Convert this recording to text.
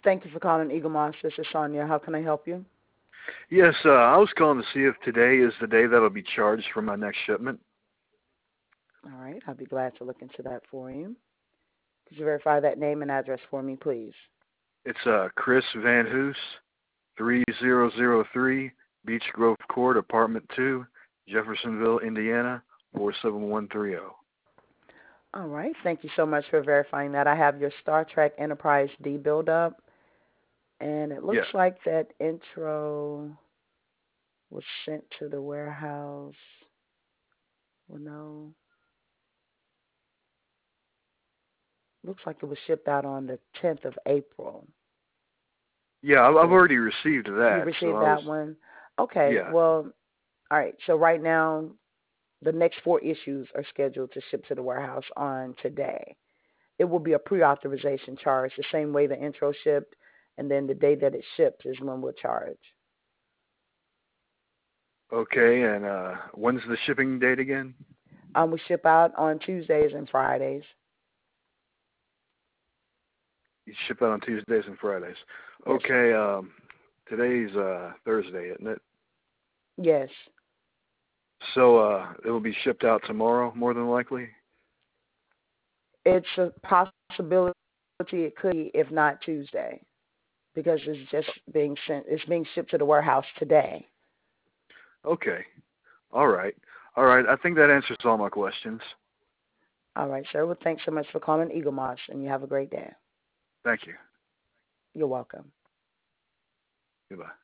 Thank you for calling Eagle Moss. This is Sonia. How can I help you? Yes, I was calling to see if today is the day that'll be charged for my next shipment. All right. I'll be glad to look into that for you. Could you verify that name and address for me, please? It's Chris Van Hoos, 3003 Beech Grove Court, Apartment 2, Jeffersonville, Indiana, 47130. All right. Thank you so much for verifying that. I have your Star Trek Enterprise D build up, and it looks Yeah. like that intro was sent to the warehouse. Well, no. Looks like it was shipped out on the 10th of April. Yeah, I've So already received you that, so received I was, that one? Okay. yeah. Well, all right. So right now, the next 4 issues are scheduled to ship to the warehouse on today. It will be a pre-authorization charge, the same way the intro shipped, and then the day that it ships is when we'll charge. Okay, and when's the shipping date again? We ship out on Tuesdays and Fridays. You ship out on Tuesdays and Fridays. Yes, sir. Okay, today's Thursday, isn't it? Yes. So it will be shipped out tomorrow, more than likely? It's a possibility it could be, if not Tuesday, because it's just being sent. It's being shipped to the warehouse today. Okay. All right. All right. I think that answers all my questions. All right, sir. Well, thanks so much for calling Eagle Moss, and you have a great day. Thank you. You're welcome. Goodbye.